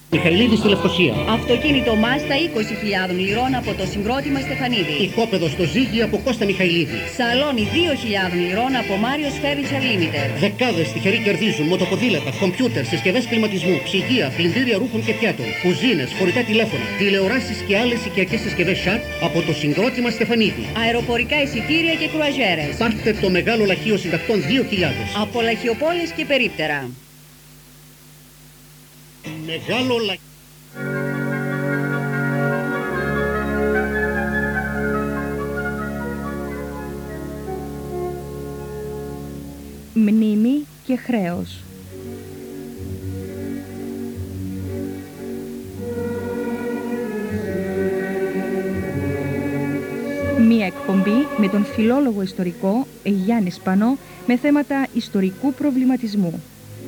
Μιχαηλίδη στη Λευκοσία. Αυτοκίνητο Μάστα 20.000 λιρών από το συγκρότημα Στεφανίδη. Οικόπεδο στο Ζύγι από Κώστα Μιχαηλίδη. Σαλόνι 2.000 λιρών από Μάριος Furniture Limited. Δεκάδες τυχεροί κερδίζουν μοτοποδήλατα, κομπιούτερ, συσκευές κλιματισμού, ψυγεία, πλυντήρια ρούχων και πιάτων, κουζίνες, φορητά τηλέφωνα, τηλεοράσεις και άλλες οικιακές συσκευές Sharp από το συγκρότημα Στεφανίδη. Αεροπορικά εισιτήρια και κρουαζιέρες. Πάρτε το μεγάλο λαχείο συντακτών 2.000. Από Λαχιοπόλεις και περίπτερα. Μεγάλο λαχείο. Μνήμη και χρέος. Μία εκπομπή με τον φιλόλογο ιστορικό Γιάννη Σπανό με θέματα ιστορικού προβληματισμού.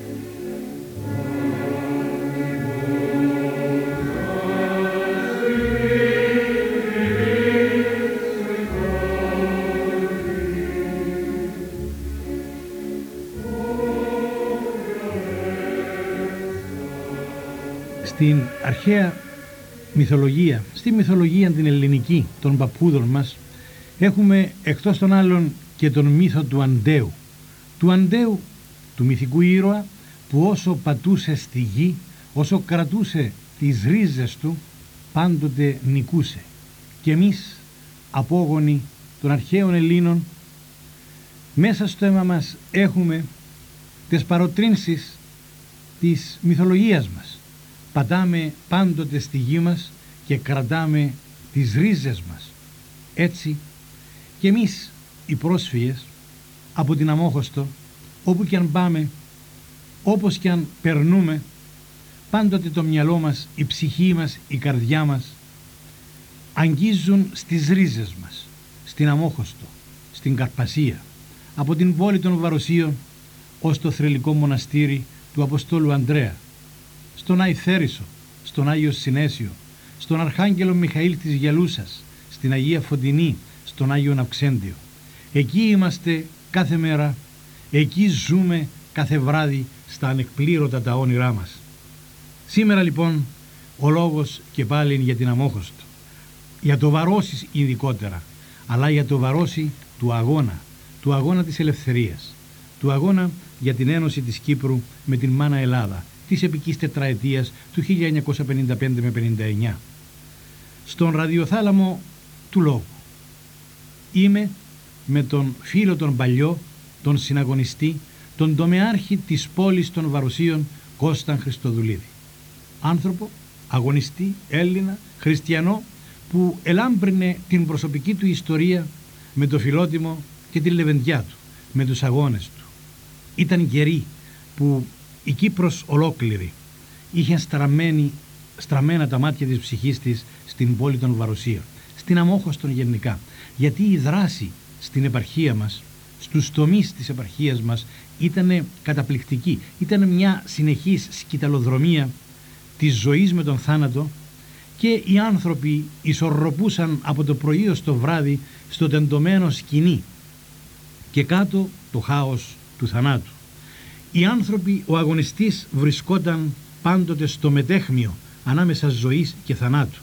Στην αρχαία μυθολογία, στη μυθολογία την ελληνική των παππούδων μας, έχουμε εκτός των άλλων και τον μύθο του Αντέου. Του Αντέου, του μυθικού ήρωα, που όσο πατούσε στη γη, όσο κρατούσε τις ρίζες του, πάντοτε νικούσε. Και εμείς, απόγονοι των αρχαίων Ελλήνων, μέσα στο αίμα μας έχουμε τις παροτρύνσεις της μυθολογίας μας. Πατάμε πάντοτε στη γη μας και κρατάμε τις ρίζες μας. Έτσι και εμείς οι πρόσφυγες από την Αμμόχωστο, όπου και αν πάμε, όπως και αν περνούμε, πάντοτε το μυαλό μας, η ψυχή μας, η καρδιά μας αγγίζουν στις ρίζες μας, στην Αμμόχωστο, στην Καρπασία, από την πόλη των Βαροσίων ως το θρελικό μοναστήρι του Αποστόλου Ανδρέα, στον Άη Θέρισο, στον Άγιο Συνέσιο, στον Αρχάγγελο Μιχαήλ της Γελούσας, στην Αγία Φωτεινή, στον Άγιο Ναυξέντιο. Εκεί είμαστε κάθε μέρα, εκεί ζούμε κάθε βράδυ στα ανεκπλήρωτα τα όνειρά μας. Σήμερα λοιπόν ο λόγος και πάλι είναι για την Αμμόχωστο, για το Βαρόσι ειδικότερα, αλλά για το Βαρόσι του αγώνα της ελευθερίας, του αγώνα για την ένωση της Κύπρου με την μάνα Ελλάδα, της επικής τετραετίας του 1955 με 59. Στον ραδιοθάλαμο του λόγου είμαι με τον φίλο τον παλιό, τον συναγωνιστή, τον τομεάρχη της πόλης των Βαροσίων, Κώσταν Χριστοδουλίδη. Άνθρωπο, αγωνιστή, Έλληνα, χριστιανό, που ελάμπρινε την προσωπική του ιστορία με το φιλότιμο και τη λεβεντιά του, με τους αγώνες του. Ήταν καιροί που η Κύπρος ολόκληρη είχε στραμμένα τα μάτια της ψυχής της στην πόλη των Βαροσίων, στην Αμμόχωστον γενικά, γιατί η δράση στην επαρχία μας, στους τομείς της επαρχίας μας ήταν καταπληκτική. Ήταν μια συνεχής σκυταλοδρομία της ζωής με τον θάνατο και οι άνθρωποι ισορροπούσαν από το πρωί ως το βράδυ στο τεντωμένο σκηνή και κάτω το χάος του θανάτου. Οι άνθρωποι, ο αγωνιστής βρισκόταν πάντοτε στο μετέχμιο ανάμεσα ζωής και θανάτου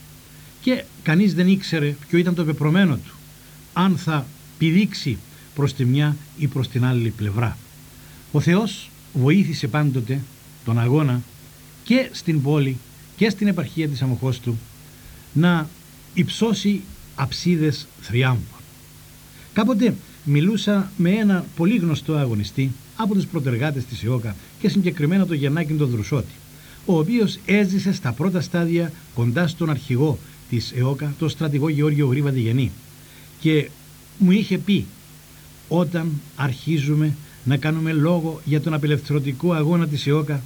και κανείς δεν ήξερε ποιο ήταν το πεπρωμένο του, αν θα πηδήξει προς τη μια ή προς την άλλη πλευρά. Ο Θεός βοήθησε πάντοτε τον αγώνα και στην πόλη και στην επαρχία της Αμμοχώστου να υψώσει αψίδες θριάμβων. Κάποτε μιλούσα με ένα πολύ γνωστό αγωνιστή από τους πρωτεργάτες της ΕΟΚΑ και συγκεκριμένα τον Γιαννάκη τον Δρουσότη, ο οποίος έζησε στα πρώτα στάδια κοντά στον αρχηγό της ΕΟΚΑ, τον στρατηγό Γεώργιο Γρήβα Διγενή, και μου είχε πει: όταν αρχίζουμε να κάνουμε λόγο για τον απελευθερωτικό αγώνα της ΕΟΚΑ,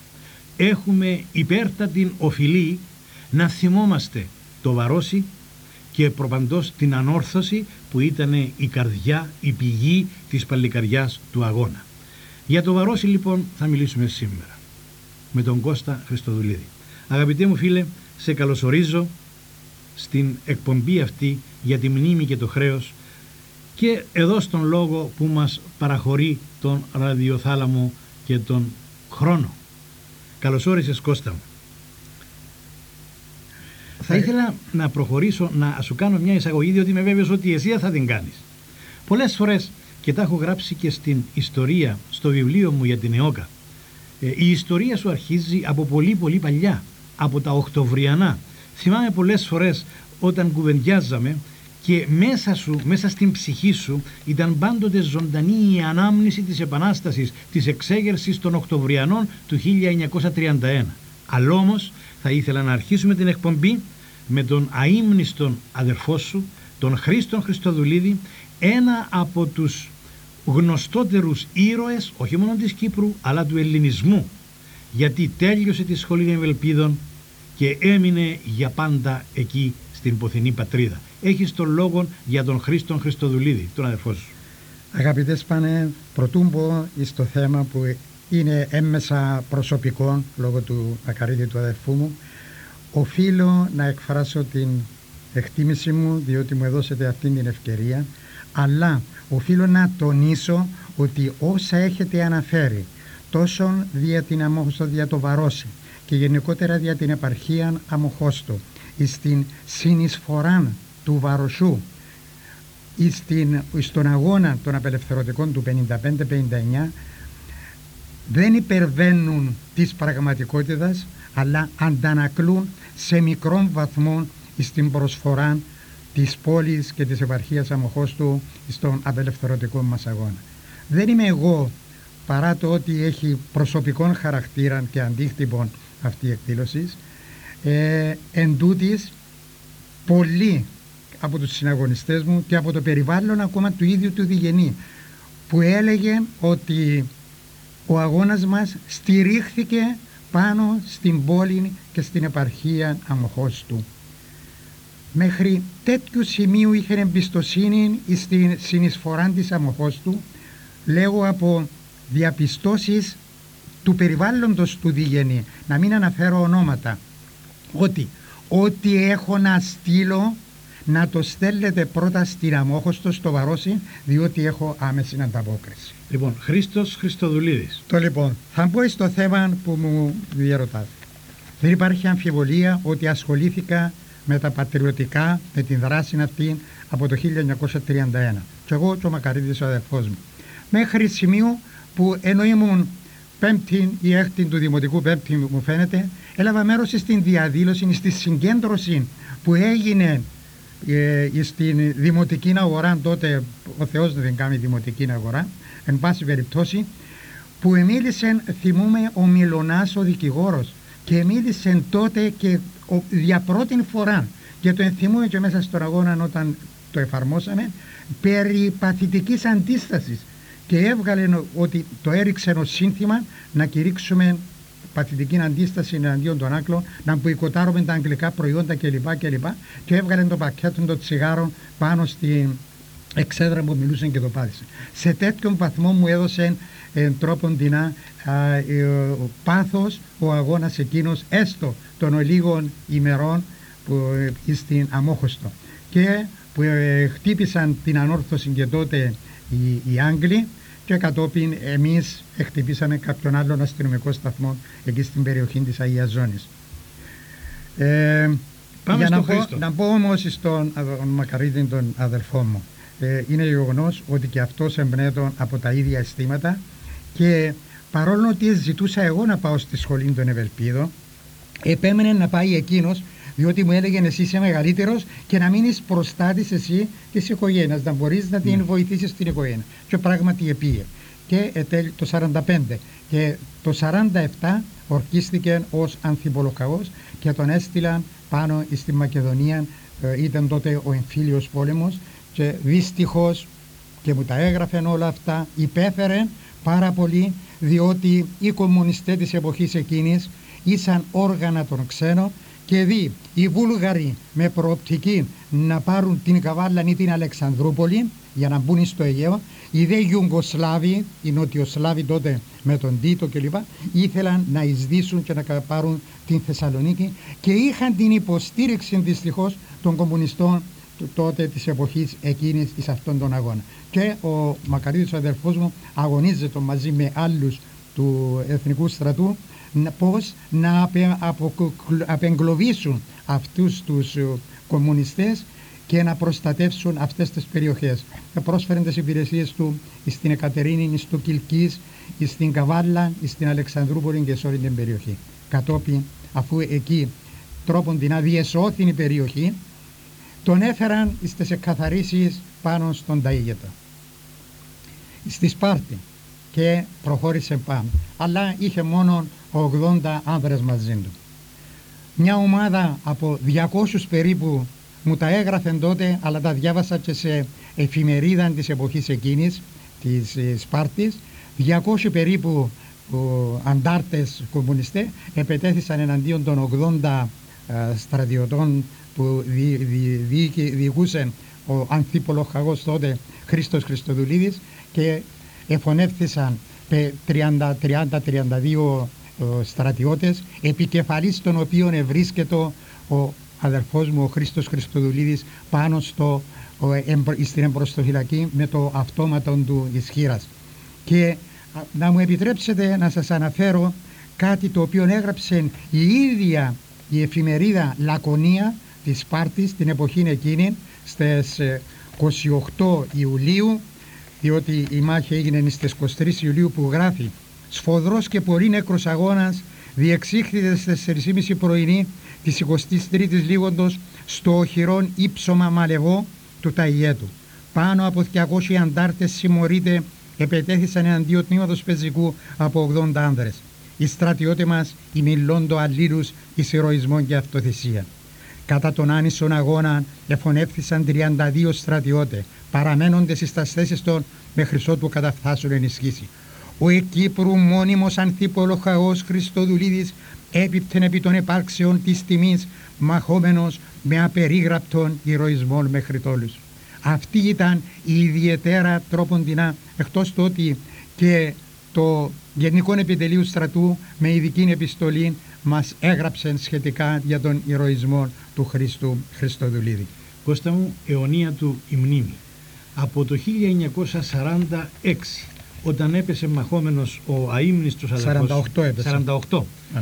έχουμε υπέρτατη οφειλή να θυμόμαστε το Βαρόσι και προπαντός την ανόρθωση που ήταν η καρδιά, η πηγή της παλικαριάς του αγώνα. Για το Βαρόσι λοιπόν θα μιλήσουμε σήμερα με τον Κώστα Χριστοδουλίδη. Αγαπητέ μου φίλε, σε καλωσορίζω στην εκπομπή αυτή για τη μνήμη και το χρέος και εδώ στον λόγο που μας παραχωρεί τον ραδιοθάλαμο και τον χρόνο. Καλώς όρισες, Κώστα μου. Θα ήθελα να προχωρήσω να σου κάνω μια εισαγωγή, διότι είμαι βέβαιος ότι εσύ θα την κάνεις. Πολλές φορές, και τα έχω γράψει και στην ιστορία, στο βιβλίο μου για την ΕΟΚΑ, η ιστορία σου αρχίζει από πολύ πολύ παλιά, από τα Οκτωβριανά. Θυμάμαι πολλές φορές όταν κουβεντιάζαμε και μέσα στην ψυχή σου ήταν πάντοτε ζωντανή η ανάμνηση της Επανάστασης, της εξέγερσης των Οκτωβριανών του 1931. Αλλά όμως θα ήθελα να αρχίσουμε την εκπομπή με τον αείμνηστον αδερφό σου, τον Χρήστον Χριστοδουλίδη, ένα από τους γνωστότερους ήρωες όχι μόνο της Κύπρου αλλά του ελληνισμού, γιατί τέλειωσε τη σχολή Ευελπίδων και έμεινε για πάντα εκεί στην ποθηνή πατρίδα. Έχεις τον λόγο για τον Χρήστον Χριστοδουλίδη, τον αδερφό σου. Αγαπητέ Σπάνε, πρωτού μπω στο θέμα που είναι έμμεσα προσωπικό λόγω του Μακαρίτη του αδερφού μου, οφείλω να εκφράσω την εκτίμηση μου διότι μου έδωσετε αυτή την ευκαιρία, αλλά οφείλω να τονίσω ότι όσα έχετε αναφέρει τόσο δια την Αμόχωστο, δια το Βαρόσι και γενικότερα δια την επαρχία Αμοχώστου, στην συνεισφορά του Βαροσού στον αγώνα των απελευθερωτικών του 55-59 δεν υπερβαίνουν της πραγματικότητας, αλλά αντανακλούν σε μικρόν βαθμό στην προσφορά της πόλης και της επαρχίας Αμοχώστου στον απελευθερωτικό μας αγώνα. Δεν είμαι εγώ, παρά το ότι έχει προσωπικών χαρακτήρα και αντίκτυπων αυτή η εκδήλωση, εν τούτης, πολλοί από τους συναγωνιστές μου και από το περιβάλλον ακόμα του ίδιου του Διγενή, που έλεγε ότι ο αγώνας μας στηρίχθηκε πάνω στην πόλη και στην επαρχία Αμοχώστου. Μέχρι τέτοιου σημείου είχε εμπιστοσύνη στην συνεισφορά της Αμοχώστου, λέγω από διαπιστώσεις του περιβάλλοντος του Διγενή, να μην αναφέρω ονόματα, ότι ό,τι έχω να στείλω να το στέλνετε πρώτα στην Αμόχωστο, στο Βαρόσι, διότι έχω άμεση ανταπόκριση. Λοιπόν, Χρήστος Χριστοδουλίδης. Θα μπω στο θέμα που μου διερωτάτε. Δεν υπάρχει αμφιβολία ότι ασχολήθηκα με τα πατριωτικά, με την δράση αυτή από το 1931. Και εγώ και ο Μακαρίτης ο αδελφός μου. Μέχρι σημείο που ενώ ήμουν πέμπτη ή έκτη του Δημοτικού, πέμπτη μου φαίνεται, έλαβα μέρος στην διαδήλωση, στη συγκέντρωση που έγινε στην δημοτική αγορά. Τότε ο Θεός δεν κάνει δημοτική αγορά, εν πάση περιπτώσει, που μίλησε, θυμούμε, ο Μιλωνάς ο δικηγόρος, και μίλησε τότε και για πρώτη φορά, και το ενθυμούμε και μέσα στον αγώνα όταν το εφαρμόσαμε, περί παθητικής αντίστασης, και έβγαλε ότι το έριξε ως σύνθημα να κηρύξουμε παθητική αντίσταση εναντίον των άκλων, να μποϊκοτάρουμε τα αγγλικά προϊόντα κλπ. Και έβγαλε το πακέτο των τσιγάρων πάνω στην εξέδρα που μιλούσαν και το πάτησε. Σε τέτοιον βαθμό μου έδωσε τρόπον δεινά πάθος ο αγώνας εκείνος, έστω των λίγων ημερών που στην Αμόχωστο, και που χτύπησαν την ανόρθωση και τότε οι Άγγλοι, και κατόπιν εμείς χτυπήσαμε κάποιον άλλον αστυνομικό σταθμό εκεί στην περιοχή της Αγίας Ζώνης. Να πω όμως στον Μακαρίτη, τον αδελφό μου, είναι γεγονός ότι και αυτός εμπνέεται από τα ίδια αισθήματα, και παρόλο ότι ζητούσα εγώ να πάω στη σχολή των Ευελπίδων, επέμενε να πάει εκείνος, διότι μου έλεγε εσύ είσαι μεγαλύτερος και να μείνεις προστάτης εσύ της οικογένειας, να μπορείς να την βοηθήσεις στην οικογένεια. Και πράγματι επήγε. Και το 45 και το 47 ορκίστηκε ως ανθιπολοκαός και τον έστειλαν πάνω στη Μακεδονία. Ήταν τότε ο εμφύλιος πόλεμος, και δυστυχώς, και μου τα έγραφεν όλα αυτά, υπέφερε πάρα πολύ, διότι οι κομμουνιστές της εποχής εκείνης ήσαν όργανα των ξένων, και δει οι Βούλγαροι με προοπτική να πάρουν την Καβάλα ή την Αλεξανδρούπολη για να μπουν στο Αιγαίο, οι δε Ιουγκοσλάβοι, οι Νοτιοσλάβοι τότε με τον Τίτο κλπ, ήθελαν να εισδύσουν και να πάρουν την Θεσσαλονίκη, και είχαν την υποστήριξη δυστυχώς των κομμουνιστών τότε της εποχής εκείνης εις αυτόν τον αγώνα. Και ο Μακαρίτης ο αδελφός μου αγωνίζεται μαζί με άλλους του Εθνικού Στρατού πώς να απεγκλωβίσουν αυτούς τους κομμουνιστές και να προστατεύσουν αυτές τις περιοχές. Πρόσφεραν τις υπηρεσίες του στην Εκατερίνη, στο Κιλκής, στην Καβάλα, στην Αλεξανδρούπολη και σε όλη την περιοχή. Κατόπιν, αφού εκεί τρόπον την αδιεσώθηνη περιοχή, τον έφεραν στις εκκαθαρίσεις πάνω στον Ταΐγετο, στη Σπάρτη, και προχώρησε πάνω. Αλλά είχε μόνο 80 άνδρες μαζί του. Μια ομάδα από 200 περίπου μου τα έγραφαν τότε, αλλά τα διάβασα και σε εφημερίδα της εποχής εκείνης, της Σπάρτης. 200 περίπου αντάρτες κομμουνιστές επετέθησαν εναντίον των 80 στρατιωτών που διοικούσε ο ανθίπολοχαγός τότε Χρήστος Χριστοδουλίδης, και εφωνεύθησαν 30-32 στρατιώτες, επικεφαλής των οποίων ευρίσκεται ο αδερφός μου ο Χρήστος Χριστοδουλίδης πάνω στην εμπροστοφυλακή με το αυτόματο του ισχύρας. Και να μου επιτρέψετε να σας αναφέρω κάτι το οποίο έγραψε η ίδια η εφημερίδα Λακωνία της Σπάρτης την εποχή εκείνη, στις 28 Ιουλίου, διότι η μάχη έγινε στις 23 Ιουλίου, που γράφει: «Σφοδρός και πολύ νεκρός αγώνας διεξήχθηκε στις 4:30 πρωινή της 23ης Λίγοντος στο οχυρόν ύψωμα Μαλεβό του Ταΐγετου. Πάνω από 200 αντάρτες συμμορείτε επετέθησαν εναντίον τμήματος πεζικού από 80 άνδρες. Οι στρατιώτες μας ημιλώντο αλλήλους εις ηρωισμό και αυτοθυσία. Κατά τον άνισον αγώνα εφωνεύθησαν 32 στρατιώτες, παραμένοντες εις τας θέσεις των μέχρι ότου καταφθάσουν ενισχύσει. Ο Εκύπρου μόνιμος ανθίπολοχαγός Χριστοδουλίδης έπιπτεν επί των επάρξεων της τιμής, μαχόμενος με απερίγραπτον ηρωισμόν μέχρι τόλους». Αυτή ήταν η ιδιαίτερα τρόποντινά, εκτός του ότι και το Γενικό Επιτελείο Στρατού με ειδική επιστολή μας έγραψε σχετικά για τον ηρωισμό του Χρήστου Χριστοδουλίδη. Κώστα μου, αιωνία του η μνήμη. Από το 1946, όταν έπεσε μαχόμενος ο αείμνηστος αδερφός, 48 έπεσε. 48.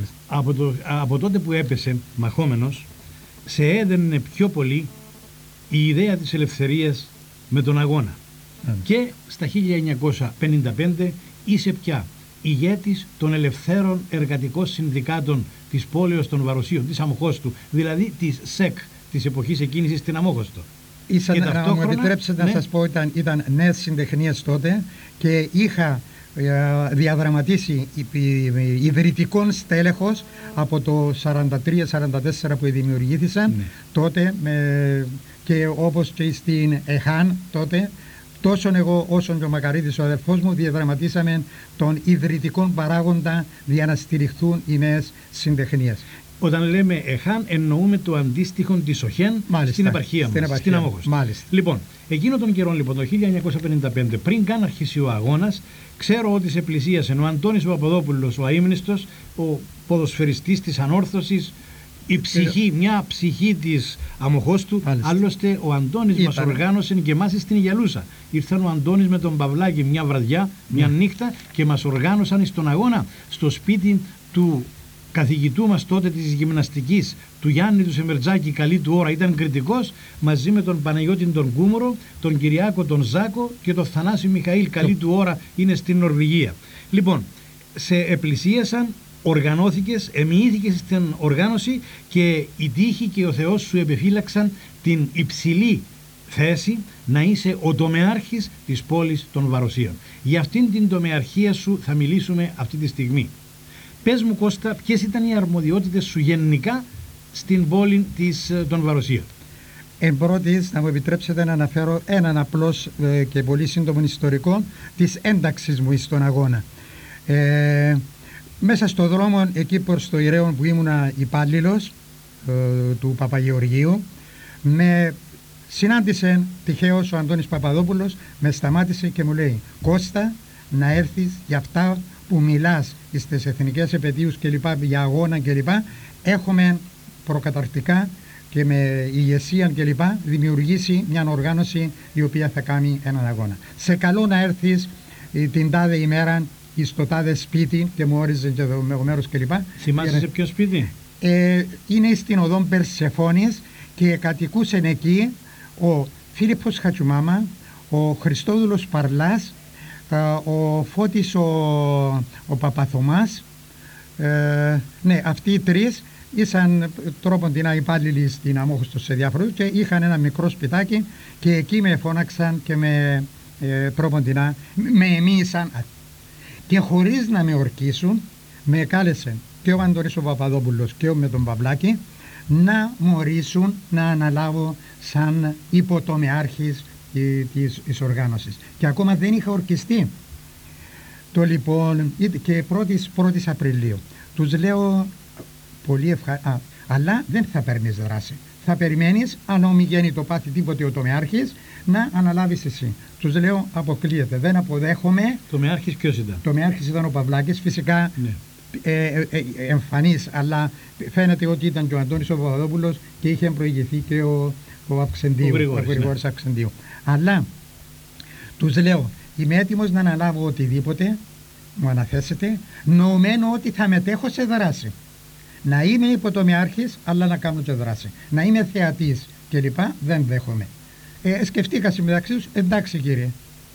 Από τότε που έπεσε μαχόμενος, σε έδαινε πιο πολύ η ιδέα της ελευθερίας με τον αγώνα. Και στα 1955 είσαι πια ηγέτης των ελευθέρων εργατικών συνδικάτων της πόλεως των Βαροσίων, της Αμοχώστου, δηλαδή της ΣΕΚ της εποχής εκείνης στην Αμόχωστο. Να μου επιτρέψετε να σας πω, ήταν νέες συντεχνίες τότε και είχα διαδραματίσει ιδρυτικών στέλεχος από το 43-44 που δημιουργήθησαν τότε, και όπως και στην ΕΧΑΝ τότε, τόσο εγώ όσο και ο Μακαρίτης ο αδελφός μου διαδραματίσαμε τον ιδρυτικό παράγοντα για να στηριχθούν οι νέες συντεχνίες. Όταν λέμε ΕΧΑΝ εννοούμε το αντίστοιχο της ΟΧΕΝ στην επαρχία μας, στην Αμόχωστο. Λοιπόν, εκείνο τον καιρό, λοιπόν, το 1955, πριν καν αρχίσει ο αγώνας, ξέρω ότι σε πλησίασαν ο Αντώνης Παπαδόπουλος, ο αείμνηστος, ο ποδοσφαιριστής της Ανόρθωσης, η ψυχή, μια ψυχή της Αμοχώστου. Άλλωστε ο Αντώνης μας οργάνωσε και εμάς στην Γυαλούσα. Ήρθαν ο Αντώνης με τον Παυλάκη μια βραδιά, μια νύχτα, και μας οργάνωσαν στον αγώνα στο σπίτι του καθηγητού μας τότε της γυμναστικής, του Γιάννη του Σεμερτζάκη, καλή του ώρα, ήταν κριτικός, μαζί με τον Παναγιώτη τον Κούμορο, τον Κυριάκο τον Ζάκο και τον Θανάση Μιχαήλ, καλή του ώρα, είναι στην Νορβηγία. Λοιπόν, σε επλησίασαν, οργανώθηκες, εμοιήθηκες στην οργάνωση και η τύχη και ο Θεός σου επεφύλαξαν την υψηλή θέση να είσαι ο τομεάρχης της πόλης των Βαροσίων. Για αυτήν την τομεαρχία σου θα μιλήσουμε αυτή τη στιγμή. Πες μου, Κώστα, ποιες ήταν οι αρμοδιότητες σου γενικά στην πόλη των Βαροσίων? Εν πρώτης, να μου επιτρέψετε να αναφέρω έναν απλός και πολύ σύντομο ιστορικό της ένταξης μου στον αγώνα. Μέσα στο δρόμο εκεί προς το Ηραίον που ήμουνα υπάλληλος του Παπαγεωργίου, με συνάντησε τυχαίως ο Αντώνης Παπαδόπουλος, με σταμάτησε και μου λέει: «Κώστα, να έρθεις για αυτά που μιλάς στις εθνικές επαιτίους και λοιπά, για αγώνα και λοιπά, έχουμε προκαταρκτικά και με ηγεσία και λοιπά δημιουργήσει μια οργάνωση η οποία θα κάνει έναν αγώνα. Σε καλό να έρθεις την τάδε ημέρα στο τάδε σπίτι και μου όριζε και το μέρος κλπ. Θυμάσαι σε ποιο σπίτι? Είναι στην οδόν Περσεφόνης και κατοικούσε εκεί ο Φίλιππος Χατσουμάμα, ο Χριστόδουλος Παρλάς, ο Φώτης ο Παπαθωμάς. Ναι, αυτοί οι τρεις ήσαν τρόποντινά υπάλληλοι στην Αμόχωστο σε διάφορους και είχαν ένα μικρό σπιτάκι και εκεί με φώναξαν και με τρόποντινά με εμίησαν και χωρίς να με ορκίσουν με κάλεσαν και ο Αντώνης ο Παπαδόπουλος και ο με τον Παυλάκη να μου ορίσουν να αναλάβω σαν υποτομεάρχης της οργάνωσης και ακόμα δεν είχα ορκιστεί. Το λοιπόν και 1η Απριλίου τους λέω πολύ αλλά δεν θα παίρνεις δράση, θα περιμένεις αν ομιγένει το πάθη τίποτε ο τομεάρχης να αναλάβεις εσύ. Τους λέω αποκλείεται, δεν αποδέχομαι. Τομεάρχης ποιος ήταν? Τομεάρχης ήταν ο Παυλάκης, φυσικά ναι. Εμφανής, αλλά φαίνεται ότι ήταν και ο Αντώνης ο Παπαδόπουλος και είχε προηγηθεί και ο Γρηγόρης Αυξεντίου. Αλλά τους λέω είμαι έτοιμος να αναλάβω οτιδήποτε μου αναθέσετε, νοουμένου ότι θα μετέχω σε δράση. Να είμαι υποτομιάρχης, αλλά να κάνω και δράση. Να είμαι θεατής κλπ. Δεν δέχομαι. Σκεφτήκα μεταξύ τους, εντάξει κύριε.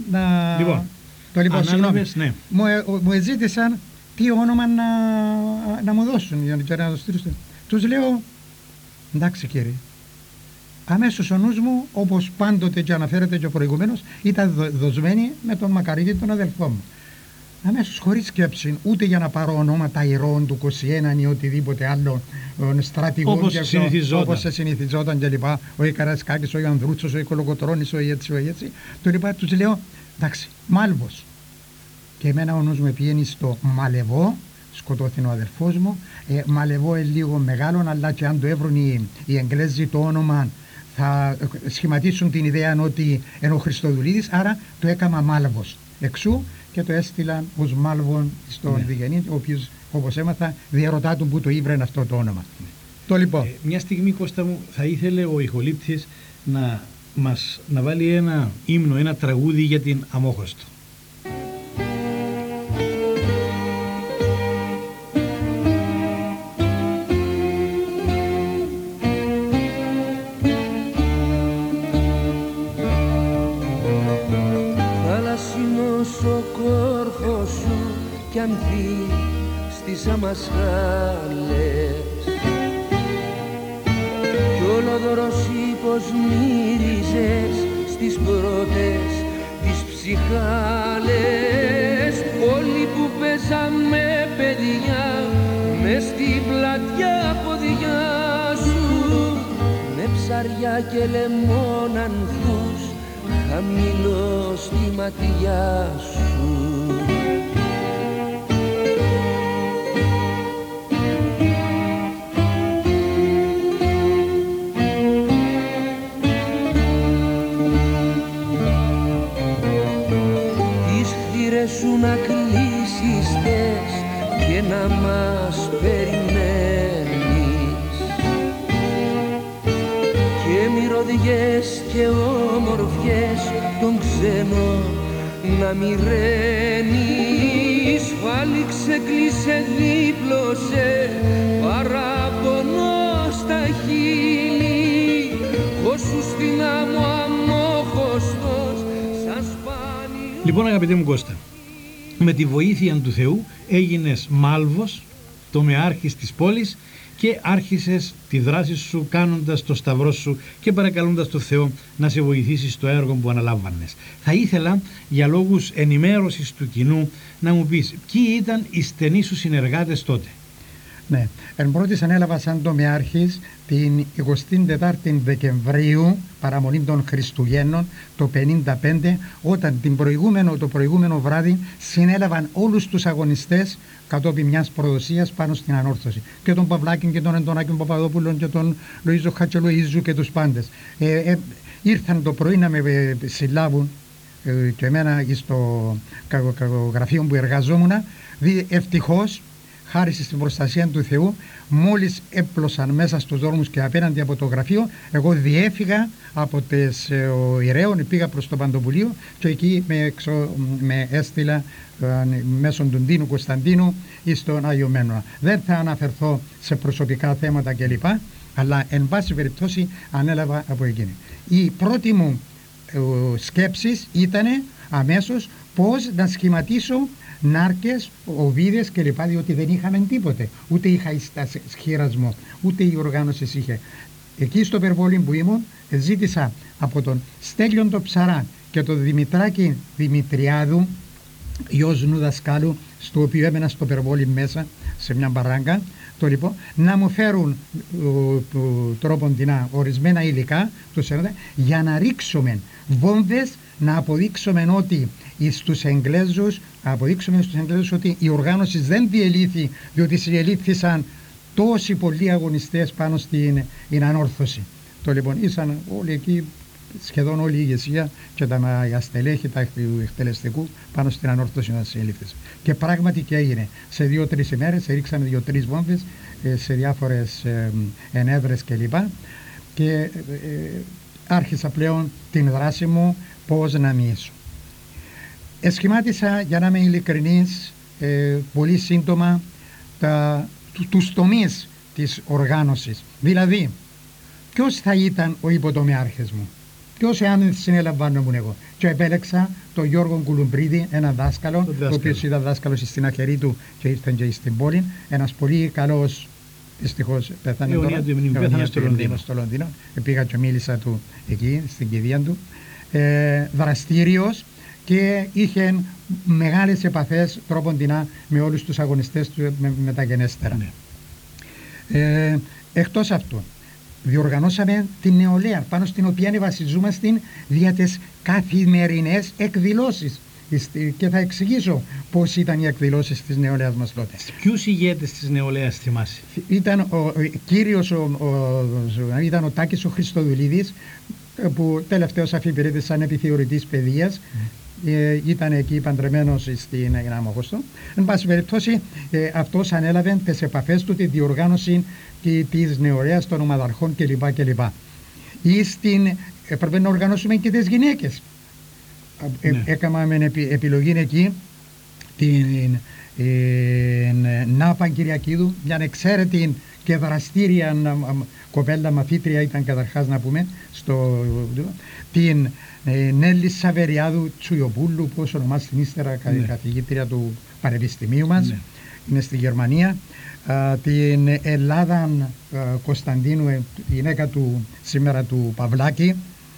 Λοιπόν, ανάλαβες, ναι. Μου ζήτησαν τι όνομα να μου δώσουν για να το στηρίσουν. Τους λέω, εντάξει κύριε. Αμέσως ο νους μου, όπως πάντοτε και αναφέρεται και προηγουμένως, ήταν δοσμένη με τον Μακαρίδη, τον αδελφό μου. Αμέσως χωρίς σκέψη, ούτε για να πάρω ονόματα ηρώων του 21 ή οτιδήποτε άλλο στρατηγών όπως συνηθιζόταν κλπ. Ο Ικαρασκάκης, ο Ιανδρούτσος, ο Οικολογοτρώνης, ο έτσι. Το λοιπά τους λέω, εντάξει, Μάλβος. Και εμένα ο νους μου πήγαινε στο Μαλεβό, σκοτώθηκε ο αδελφός μου. Μαλεβό είναι λίγο μεγάλο, αλλά και αν το έβρουν οι Εγγλέζοι το όνομα θα σχηματίσουν την ιδέα ότι είναι ο Χριστοδουλίδης, άρα το έκαμα Μάλβος. Εξού και το έστειλαν ως Μάλβον στον Διγενή, ο οποίος, όπως έμαθα, διαρωτά του που το ήβρεν αυτό το όνομα. Το λοιπόν. Μια στιγμή, Κώστα μου, θα ήθελε ο ηχολήπτης να βάλει ένα ύμνο, ένα τραγούδι για την Αμόχωστο. Κι αν δει στις αμασχάλες κι ολοδωρός πως μύριζες στις πρώτες τις ψυχάλες, όλοι που παίζαμε παιδιά μες στη πλατιά ποδιά σου με ψαριά και λεμόνανθους χαμηλό στη ματιά σου. Σου να κλείσεις θες και να μας περιμένεις και μυρωδιές και όμορφιες τον ξένο να μοιραίνεις. Φάλιξε, κλείσε, δίπλωσε, παραπονώ στα χείλη, όσου στην άμμο αμόχωστος σαν σπάνι. Λοιπόν, αγαπητέ μου Κώστα, με τη βοήθεια του Θεού έγινες Μάλβος, τομεάρχης της πόλης και άρχισες τη δράση σου κάνοντας το σταυρό σου και παρακαλώντας τον Θεό να σε βοηθήσει στο έργο που αναλάμβανες. Θα ήθελα για λόγους ενημέρωσης του κοινού να μου πεις ποιοι ήταν οι στενοί σου συνεργάτες τότε. Ναι, εν πρώτης ανέλαβα σαν τομεάρχης την 24η Δεκεμβρίου, παραμονή των Χριστουγέννων, το 1955, όταν το προηγούμενο βράδυ συνέλαβαν όλους τους αγωνιστές κατόπιν μιας προδοσίας πάνω στην ανόρθωση. Και τον Παυλάκη και τον Αντωνάκη Παπαδόπουλων και τον Λοΐζο Χατσελοΐζου και τους πάντες. Ήρθαν το πρωί να με συλλάβουν και εμένα στο γραφείο που εργαζόμουν. Ευτυχώς, χάρη στην προστασία του Θεού, μόλις έπλωσαν μέσα στους δρόμους και απέναντι από το γραφείο, εγώ διέφυγα από τις ιερέων, πήγα προς το Παντοπουλίο και εκεί με έστειλα μέσω του Ντίνου Κωνσταντίνου ή στον Άγιο Μένωνα. Δεν θα αναφερθώ σε προσωπικά θέματα κλπ. Αλλά εν πάση περιπτώσει ανέλαβα από εκείνη. Η πρώτη μου σκέψη ήταν αμέσως πώς να σχηματίσω νάρκες, οβίδες κλπ. Διότι δεν είχαμε τίποτε. Ούτε είχα σχηρασμό, ούτε η οργάνωση είχε. Εκεί στο Περβόλι που ήμουν, ζήτησα από τον Στέλιον το Ψαρά και τον Δημητράκη Δημητριάδου, γιος νου δασκάλου, στο οποίο έμενα στο Περβόλι μέσα, σε μια μπαράγκα, λοιπόν, να μου φέρουν τρόποντινά ορισμένα υλικά για να ρίξουμε βόμβες, να αποδείξουμε ότι στους Εγγλέζους ότι η οργάνωση δεν διελήθη, διότι συελήφθησαν τόσοι πολλοί αγωνιστές πάνω στην ανόρθωση. Λοιπόν, ήσαν όλοι εκεί, σχεδόν όλη η ηγεσία και τα στελέχη του εκτελεστικού πάνω στην ανόρθωση να συλλήφθησαν. Και πράγματι και έγινε. Σε 2-3 ημέρες ρίξαμε 2-3 βόμβες σε διάφορες ενέδρες κλπ. Και άρχισα πλέον την δράση μου πώς να μοιήσω. Εσχημάτισα, για να είμαι ειλικρινής, πολύ σύντομα τους τομείς της οργάνωσης. Δηλαδή, ποιος θα ήταν ο υποτομιάρχης μου, ποιος εάν συνέλαμβάνομαι εγώ. Και επέλεξα τον Γιώργο Κουλουμπρίδη, έναν δάσκαλο, ο οποίος ήταν δάσκαλος στην Αχερή του και ήρθε και στην πόλη. Ένας πολύ καλός, δυστυχώς πέθανε τώρα, στο Λονδίνο. Πήγα και μίλησα του εκεί, στην κηδεία του. Δραστήριος και είχε μεγάλες επαφές τρόποντινά με όλους τους αγωνιστές του μεταγενέστερα. Ναι. Εκτός αυτού, διοργανώσαμε την νεολαία, πάνω στην οποία βασιζόμαστε για τις καθημερινές εκδηλώσεις. Και θα εξηγήσω πώς ήταν οι εκδηλώσεις της νεολαίας μας τότε. Ποιους ηγέτες της νεολαίας θυμάσαι? Ήταν ήταν ο Τάκης ο Χριστοδουλίδης, που τελευταίος αφιπηρέτησε σαν επιθεωρητής παιδείας. Ήταν εκεί παντρεμένος στην Αμοχωστό. Εν πάση περιπτώσει, αυτός ανέλαβε τις επαφές του, τη διοργάνωση της νεολαίας των ομαδαρχών κλπ. Έπρεπε να οργανώσουμε και τις γυναίκες. Ναι. Έκαναμε επιλογή εκεί την Νάπα Κυριακίδου, μια εξαίρετη και δραστήρια κοπέλα μαθήτρια ήταν καταρχάς να πούμε, την Νέλη Σαβεριάδου Τσουιοπούλου, που ονομάστηκε ύστερα καθηγήτρια του Πανεπιστημίου μας, ναι. Είναι στη Γερμανία. Την Ελλάδα Κωνσταντίνου, η γυναίκα του σήμερα του Παυλάκη,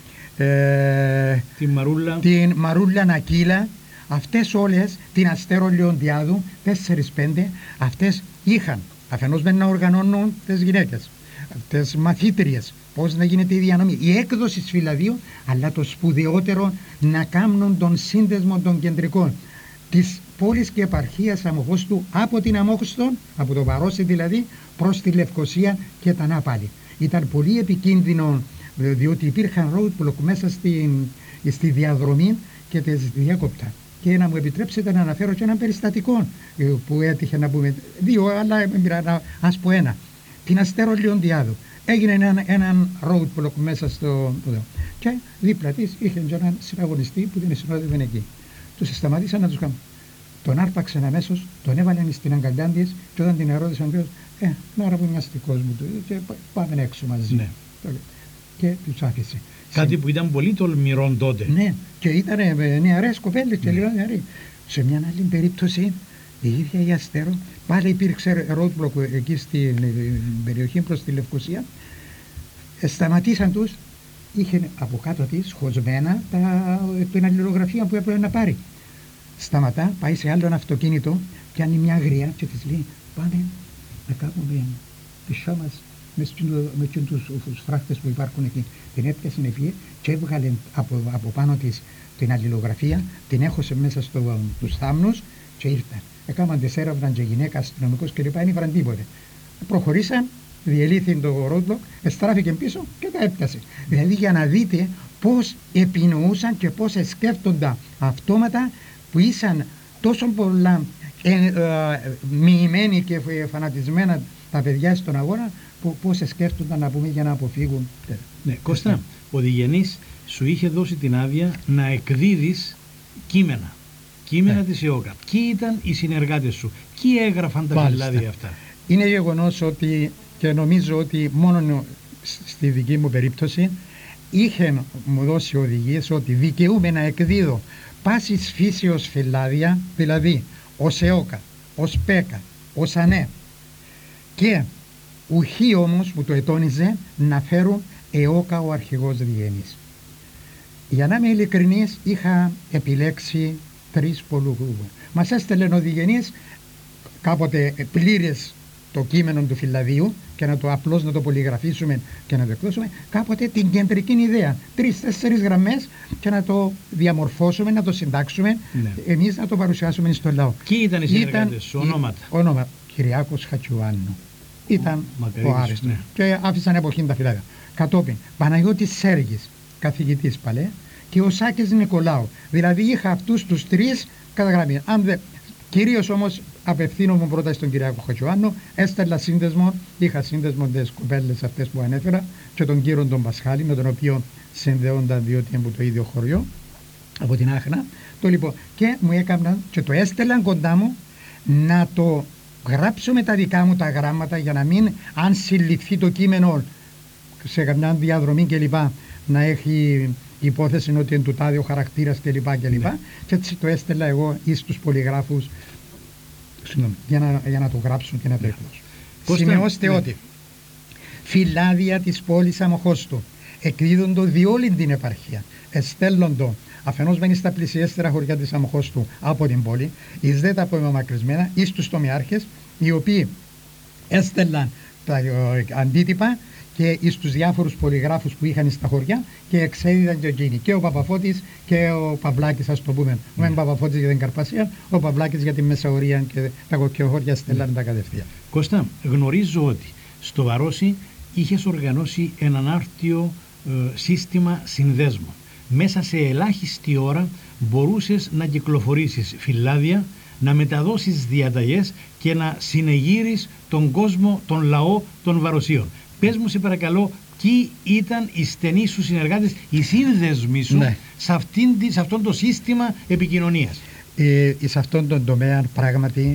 την Μαρούλα Νακίλα, αυτές όλες, την Αστέρο Λεοντιάδου, 4-5, αυτές είχαν αφενός με να οργανώνουν τις γυναίκες, τις μαθήτριες, πώς να γίνεται η διανομή, η έκδοση φυλαδίου, αλλά το σπουδαιότερο να κάνουν τον σύνδεσμο των κεντρικών της πόλης και επαρχίας Αμοχώστου από την Αμόχωστο, από το Βαρόσι δηλαδή, προς τη Λευκοσία και τα Νάπαλη. Ήταν πολύ επικίνδυνο, διότι υπήρχαν roadblock μέσα στη διαδρομή και τις διάκοπτα. Και να μου επιτρέψετε να αναφέρω και έναν περιστατικό που έτυχε να πούμε, δύο, αλλά ας πω ένα. Την Αστέρο Λεοντιάδου. Έγινε έναν roadblock μέσα στο... Και δίπλα της είχε και έναν συναγωνιστή που την συνόδευε εκεί. Τους σταματήσαν να τους κάνουν. Τον άρπαξαν αμέσως, τον έβαλαν στην αγκαλιά της και όταν την ερώτησαν, να ραβούν μια αστικός μου και πάμε έξω μαζί. Ναι. Και τους άφησε. Κάτι που ήταν πολύ τολμηρό τότε. Ναι, και ήταν νεαρές κοπέλες και λίγο νεαροί. Σε μια άλλη περίπτωση, η ίδια η Αστέρο, πάλι υπήρξε roadblock εκεί στην περιοχή προς τη Λευκοσία. Σταματήσαν τους, είχε από κάτω της χωσμένα την αλληλογραφία που έπρεπε να πάρει. Σταματά, πάει σε άλλο αυτοκίνητο, πιάνει μια γριά και της λέει: πάμε να κάνουμε τη σιά μας με τους φράχτες που υπάρχουν εκεί. Την έπιασε ευφυή και έβγαλε από πάνω της την αλληλογραφία, την έχωσε μέσα στους θάμνους και ήρθαν. Έκαναν τις έρευναν και γυναίκα, αστυνομικός κλπ. Δεν ήβραν τίποτε. Προχωρήσαν, διελήθη το roadblock, εστράφηκε πίσω και τα έπιασε. Δηλαδή για να δείτε πώς επινοούσαν και πώς σκέφτονταν αυτόματα, που ήσαν τόσο πολλά μοιημένοι και φανατισμένα τα παιδιά στον αγώνα, πώς σε σκέφτονταν να πούμε για να αποφύγουν. Ναι, Κώστα, ο Διγενής σου είχε δώσει την άδεια να εκδίδεις κείμενα της ΕΟΚΑ. Ποιοι ήταν οι συνεργάτες σου, ποιοι έγραφαν τα φυλάδια αυτά? Είναι γεγονός ότι, και νομίζω ότι μόνο στη δική μου περίπτωση, είχε μου δώσει οδηγίες ότι δικαιούμαι να εκδίδω πάσης φύσεως φυλάδια, δηλαδή ως ΕΟΚΑ, ως ΠΕΚΑ, ως ΑΝΕ, και ουχή όμως μου το ετώνιζε να φέρουν ΕΟΚΑ ο αρχηγός Διγενής. Για να είμαι ειλικρινής, είχα επιλέξει 3 πολλού. Μας έστελνε ο Διγενής κάποτε πλήρες το κείμενο του φυλαδίου και απλώς να το πολυγραφήσουμε και να το εκδώσουμε, κάποτε την κεντρική ιδέα, 3-4 γραμμές, και να το διαμορφώσουμε, να το συντάξουμε, εμείς να το παρουσιάσουμε στο λαό. Ποιοι ήταν οι συνεργάτες σου, ονόματα? Κυριάκος Χατσιουάννου ήταν ο Άριστος, ναι. Και άφησαν εποχήν τα φυλάδια. Κατόπιν Παναγιώτης Σέργης, καθηγητής παλέ, και ο Σάκης Νικολάου. Δηλαδή είχα αυτούς τους 3 κατά γραμμή. Κυρίως όμως απευθύνομαι πρώτα στον Κυριάκο Χατσιουάννου, έστελα σύνδεσμο, είχα σύνδεσμο τις κουβέλες αυτές που ανέφερα, και τον κύριο τον Πασχάλη, με τον οποίο συνδεόνταν, διότι είναι από το ίδιο χωριό, από την Άχνα. Και μου έκαναν και το έστελαν κοντά μου να το γράψω με τα δικά μου τα γράμματα, για να μην, αν συλληφθεί το κείμενο σε καμιά διαδρομή κλπ, να έχει υπόθεση ότι είναι του τάδε ο χαρακτήρας κλπ. Και έτσι το έστελα εγώ εις τους πολυγράφους για να το γράψουν και να το εκδώσουν. Σημειώστε ότι φυλάδια της πόλης Αμοχώστου εκδίδοντο διόλη την επαρχία, εστέλλοντο αφενός μένει στα πλησιέστερα χωριά της Αμοχώστου από την πόλη, εις δε τα απομακρυσμένα, εις τους τομιάρχες, οι οποίοι έστελναν τα αντίτυπα και εις τους διάφορους πολυγράφους που είχαν στα χωριά, και εξέδιδαν και εκείνοι, και ο Παπαφώτης και ο Παυλάκης, ας το πούμε. Ο Παπαφώτης για την Καρπασία, ο Παυλάκης για τη Μεσαωρία, και τα κοκκιοχώρια στέλναν τα κατευθείαν. Κώστα, γνωρίζω ότι στο Βαρόσι είχες οργανώσει έναν άρτιο σύστημα συνδέσμων. Μέσα σε ελάχιστη ώρα μπορούσες να κυκλοφορήσεις φυλάδια, να μεταδώσεις διαταγές και να συνεγείρεις τον κόσμο, τον λαό των Βαροσίων. Πες μου σε παρακαλώ, ποιοι ήταν οι στενοί σου συνεργάτες, οι σύνδεσμοι σου, σε αυτόν το σύστημα επικοινωνίας? Σε αυτόν τον τομέα πράγματι,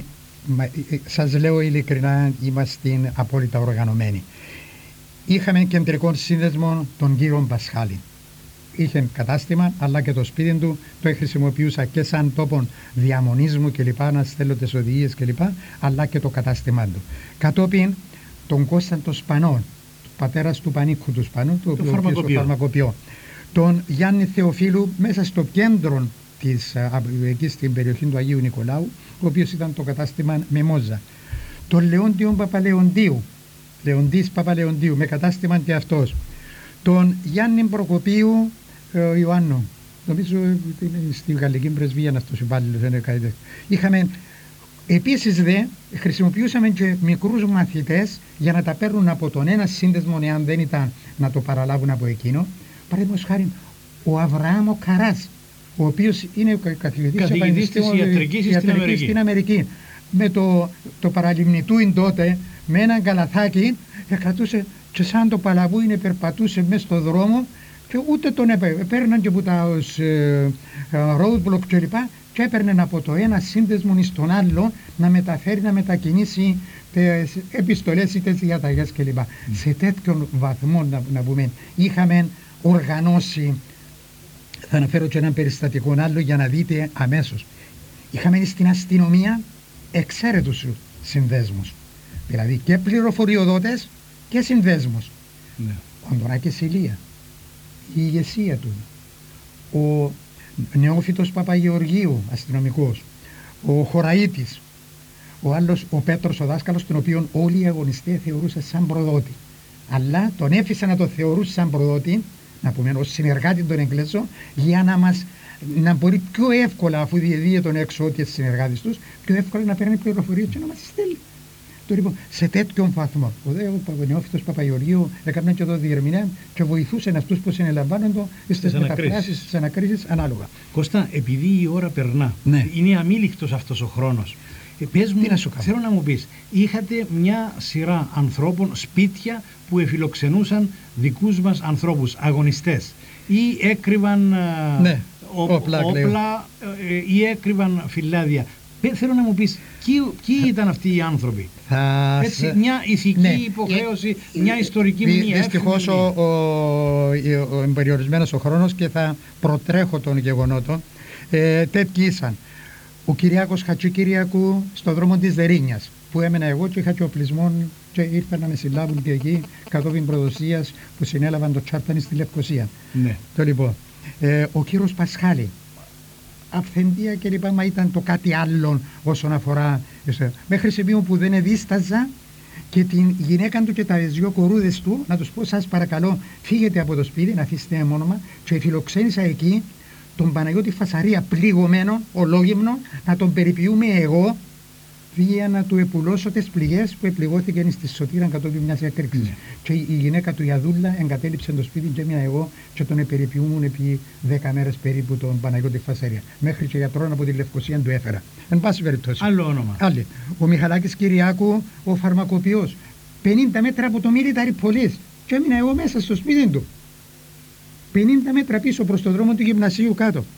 σας λέω ειλικρινά, είμαστε απόλυτα οργανωμένοι. Είχαμε κεντρικό σύνδεσμο τον κύριο Πασχάλη. Είχε κατάστημα, αλλά και το σπίτι του το χρησιμοποιούσα και σαν τόπο διαμονής μου κλπ, να στέλνω τις οδηγίες κλπ, αλλά και το κατάστημά του. Κατόπιν τον Κώσταντο Σπανό, πατέρας του Πανίκου του Σπανού, το φαρμακοποιό. Τον Γιάννη Θεοφίλου, μέσα στο κέντρο εκεί στην περιοχή του Αγίου Νικολάου, ο οποίος ήταν το κατάστημα Μεμόζα. Τον Λεόντιο Παπαλεοντίου, Λεοντής Παπαλεοντίου, με κατάστημα και αυτός. Τον Γιάννη Προκοπίου Ιωάννου, νομίζω είναι στη Γαλλική Πρεσβεία αυτός υπάλληλος. Είχαμε επίσης χρησιμοποιούσαμε και μικρούς μαθητές για να τα παίρνουν από τον ένα σύνδεσμο, εάν δεν ήταν να το παραλάβουν από εκείνο. Παραδείγματος χάρη ο Αβραάμ ο Καράς, ο οποίος είναι καθηγητής ιατρικής στην Αμερική. Με το παραλιμνητούιν τότε, με έναν καλαθάκι, κρατούσε και σαν το παλαβούιν, περπατούσε μέσα στο δρόμο, και ούτε τον έπαιρναν και από τα roadblock κλπ, και έπαιρνε από το ένα σύνδεσμο στον άλλο να μεταφέρει, να μετακινήσει τις επιστολές ή τις διαταγές κλπ. Σε τέτοιον βαθμό, να πούμε, είχαμε οργανώσει. Θα αναφέρω και έναν περιστατικό άλλο για να δείτε αμέσως. Είχαμε στην αστυνομία εξαίρετους συνδέσμους, δηλαδή και πληροφοριοδότες και συνδέσμους. Ο Αντωνάκης Ηλία, η ηγεσία του, ο Νεόφυτος Παπαγεωργίου, αστυνομικός, ο Χωραΐτης, ο άλλος ο Πέτρος ο δάσκαλος, τον οποίο όλοι οι αγωνιστές θεωρούσαν σαν προδότη, αλλά τον έφυσε να το θεωρούσε σαν προδότη, να πούμε ως συνεργάτη των Εγγλέζων, για να μπορεί πιο εύκολα, αφού διεδίε τον έξω ότι είναι συνεργάτης τους, πιο εύκολα να παίρνει πληροφορίες και να μας στέλνει. Λοιπόν, σε τέτοιον βαθμό, ο Νεόφυτος Παπαγεωργίου έκανε και εδώ διερμηνέα και βοηθούσε αυτούς που συνελαμβάνονται στις μεταφράσεις, στις ανακρίσεις ανάλογα. Κώστα, επειδή η ώρα περνά, είναι αμήλικτος αυτός ο χρόνος. Πες μου, Τι να σου κάνω. θέλω να μου πεις, είχατε μια σειρά ανθρώπων, σπίτια που εφιλοξενούσαν δικούς μας ανθρώπους, αγωνιστές, ή έκρυβαν Ναι, όπλα, ή έκρυβαν φυλάδια. Θέλω να μου πεις, ποιοι ήταν αυτοί οι άνθρωποι. Έτσι, μια ηθική Ναι. υποχρέωση, μια ιστορική μνήμα. Δυστυχώς ο περιορισμένος ο χρόνος και θα προτρέχω των γεγονότων. Τέτοιοι ήσαν ο Κυριάκος Χατζικυριακού στο δρόμο της Δερίνιας, που έμενα εγώ και είχα και οπλισμό και ήρθαν να με συλλάβουν και εκεί κατόπιν προδοσίας που συνέλαβαν το Τσάρτανη στη Λευκοσία. Ναι. Το λοιπόν, ο κύριος Πασχάλη, αυθεντία και λοιπά, μα ήταν το κάτι άλλο όσον αφορά, μέχρι σημείο που δεν δίσταζα και την γυναίκα του και τα δύο κορούδες του να τους πω, σας παρακαλώ φύγετε από το σπίτι, να αφήσετε μόνομα, και φιλοξένησα εκεί τον Παναγιώτη Φασαρία πληγωμένο, ολόγυμνο, να τον περιποιούμε εγώ για να του επουλώσω τις πληγές που επληγώθηκαν στη Σωτήρα κατόπιν μιας έκρηξης. Ναι. Και η γυναίκα του Ιαδούλα εγκατέλειψε το σπίτι και έμεινα εγώ και τον περιποιούμουν επί 10 μέρες περίπου τον Παναγιώτη Φασαρία. Μέχρι και γιατρόν από τη Λευκοσία του έφερα. Εν πάση περιπτώσει. Άλλο όνομα. Άλλη. Ο Μιχαλάκης Κυριάκου, ο φαρμακοποιός, 50 μέτρα από το military police. Και έμεινα εγώ μέσα στο σπίτι του. 50 μέτρα πίσω προς το δρόμο του γυμνασίου κάτω.